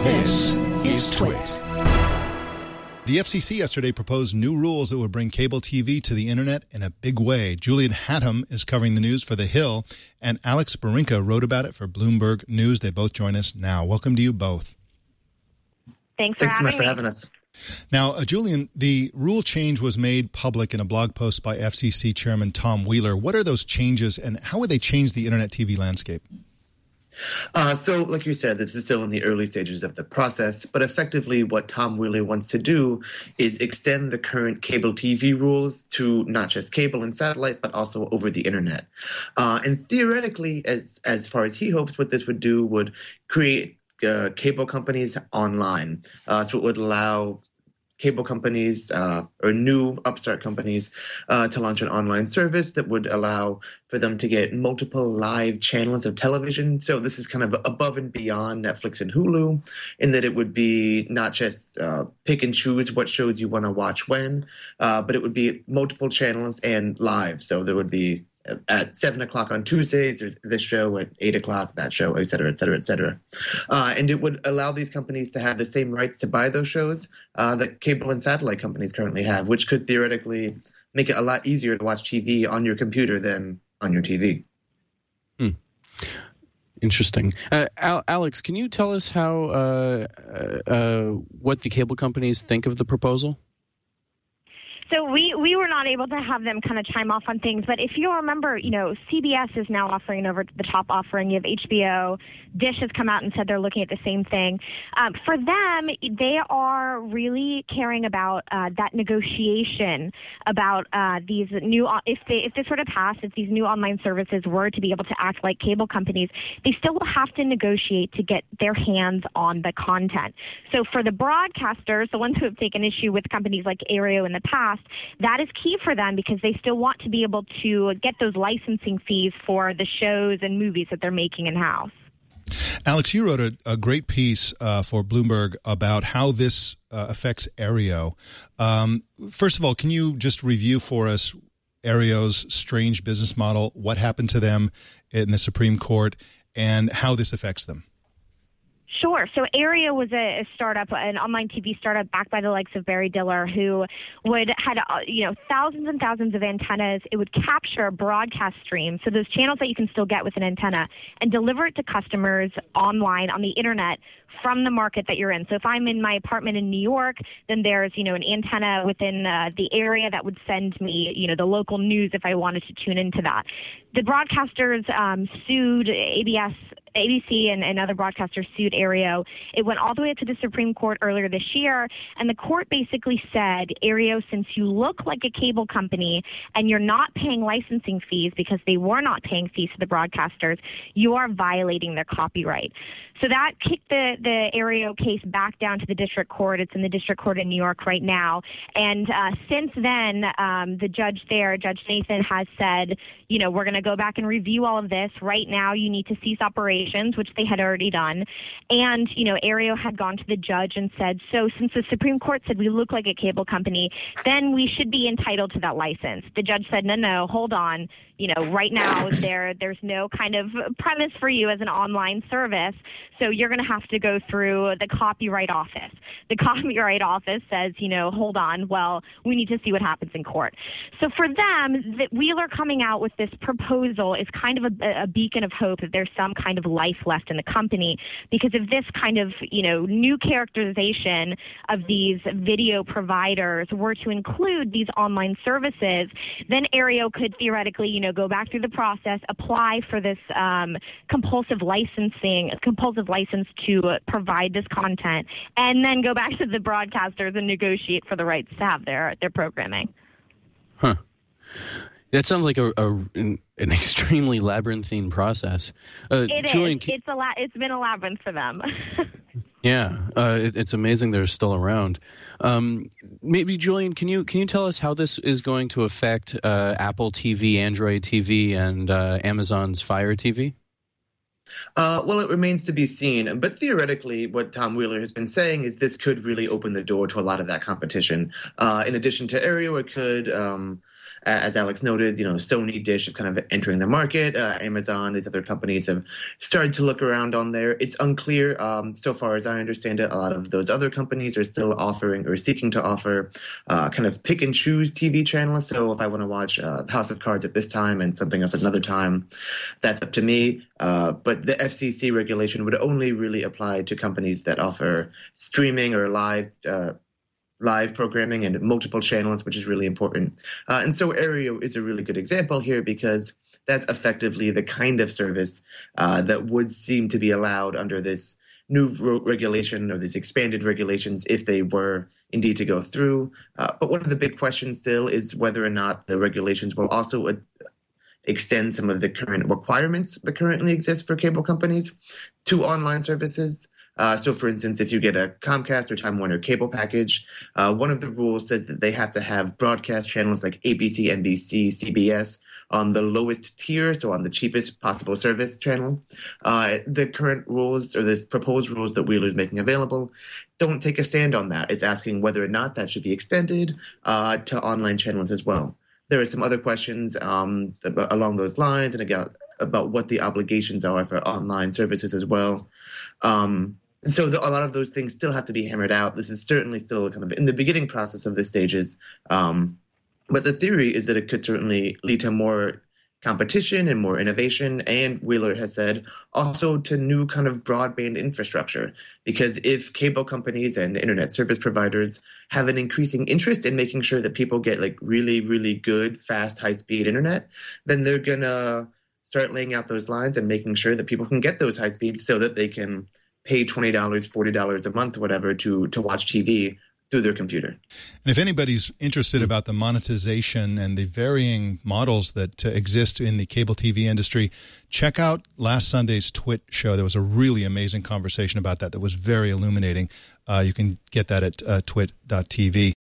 This is Twit. The FCC yesterday proposed new rules that would bring cable TV to the internet in a big way. Julian Hatham is covering the news for The Hill, and Alex Barinka wrote about it for Bloomberg News. They both join us now. Welcome to you both. Thanks so much for having us. Now, Julian, the rule change was made public in a blog post by FCC Chairman Tom Wheeler. What are those changes, and how would they change the internet TV landscape? So, like you said, this is still in the early stages of the process, but effectively what Tom Wheeler wants to do is extend the current cable TV rules to not just cable and satellite, but also over the internet. And theoretically, as far as he hopes what this would do, would create cable companies online. So it would allow cable companies or new upstart companies to launch an online service that would allow for them to get multiple live channels of television. So this is kind of above and beyond Netflix and Hulu, in that it would be not just pick and choose what shows you want to watch when, but it would be multiple channels and live. So there would be at 7 o'clock on Tuesdays, there's this show at 8 o'clock, that show, et cetera, et cetera, et cetera. And it would allow these companies to have the same rights to buy those shows that cable and satellite companies currently have, which could theoretically make it a lot easier to watch TV on your computer than on your TV. Interesting. Alex, can you tell us how what the cable companies think of the proposal? So we were not able to have them kind of chime off on things, but if you remember, CBS is now offering an over-the-top offering. You have HBO. Dish has come out and said they're looking at the same thing. For them, they are really caring about that negotiation about these new. If this were to pass, if these new online services were to be able to act like cable companies, they still will have to negotiate to get their hands on the content. So for the broadcasters, the ones who have taken issue with companies like Aereo in the past, that is key for them because they still want to be able to get those licensing fees for the shows and movies that they're making in-house. Alex, you wrote a great piece for Bloomberg about how this affects Aereo. First of all, can you just review for us Aereo's strange business model, what happened to them in the Supreme Court, and how this affects them? Sure. So Aereo was a startup, an online TV startup backed by the likes of Barry Diller, who had thousands and thousands of antennas. It would capture a broadcast stream, so those channels that you can still get with an antenna, and deliver it to customers online on the internet from the market that you're in. So if I'm in my apartment in New York, then there's, an antenna within the area that would send me, the local news if I wanted to tune into that. The broadcasters sued ABC and other broadcasters sued Aereo. It went all the way up to the Supreme Court earlier this year, and the court basically said, Aereo, since you look like a cable company and you're not paying licensing fees because they were not paying fees to the broadcasters, you are violating their copyright. So that kicked the Aereo case back down to the district court. It's in the district court in New York right now. And since then, the judge there, Judge Nathan, has said, we're going to go back and review all of this. Right now, you need to cease operations, which they had already done. And, Aereo had gone to the judge and said, so since the Supreme Court said we look like a cable company, then we should be entitled to that license. The judge said, no, hold on. Right now there's no kind of premise for you as an online service, so you're going to have to go through the Copyright Office. The Copyright Office says, hold on, well, we need to see what happens in court. So for them, Wheeler coming out with this proposal is kind of a beacon of hope that there's some kind of life left in the company, because if this kind of, new characterization of these video providers were to include these online services, then Aereo could theoretically, go back through the process, apply for this compulsive license to provide this content, and then go back to the broadcasters and negotiate for the rights to have their programming. Huh. That sounds like an extremely labyrinthine process. Julian, it's been a labyrinth for them. Yeah, it's amazing they're still around. Maybe, Julian, can you tell us how this is going to affect Apple TV, Android TV, and Amazon's Fire TV? Well, it remains to be seen. But theoretically, what Tom Wheeler has been saying is this could really open the door to a lot of that competition. In addition to Aereo, it could As Alex noted, Sony, Dish are kind of entering the market. Amazon, these other companies have started to look around on there. It's unclear. So far as I understand it, a lot of those other companies are still offering or seeking to offer kind of pick and choose TV channels. So if I want to watch House of Cards at this time and something else at another time, that's up to me. But the FCC regulation would only really apply to companies that offer streaming or live programming and multiple channels, which is really important. And so Aereo is a really good example here because that's effectively the kind of service that would seem to be allowed under this new regulation or these expanded regulations if they were indeed to go through. But one of the big questions still is whether or not the regulations will also extend some of the current requirements that currently exist for cable companies to online services. So, for instance, if you get a Comcast or Time Warner cable package, one of the rules says that they have to have broadcast channels like ABC, NBC, CBS on the lowest tier, so on the cheapest possible service channel. The current rules, or this proposed rules that Wheeler is making available, don't take a stand on that. It's asking whether or not that should be extended to online channels as well. There are some other questions along those lines and about what the obligations are for online services as well. So a lot of those things still have to be hammered out. This is certainly still kind of in the beginning process of the stages. But the theory is that it could certainly lead to more competition and more innovation, and Wheeler has said also to new kind of broadband infrastructure. Because if cable companies and internet service providers have an increasing interest in making sure that people get like really, really good, fast, high-speed internet, then they're going to start laying out those lines and making sure that people can get those high speeds so that they can pay $20, $40 a month, whatever, to watch TV through their computer. And if anybody's interested about the monetization and the varying models that exist in the cable TV industry, check out last Sunday's Twit show. There was a really amazing conversation about that was very illuminating. You can get that at twit.tv.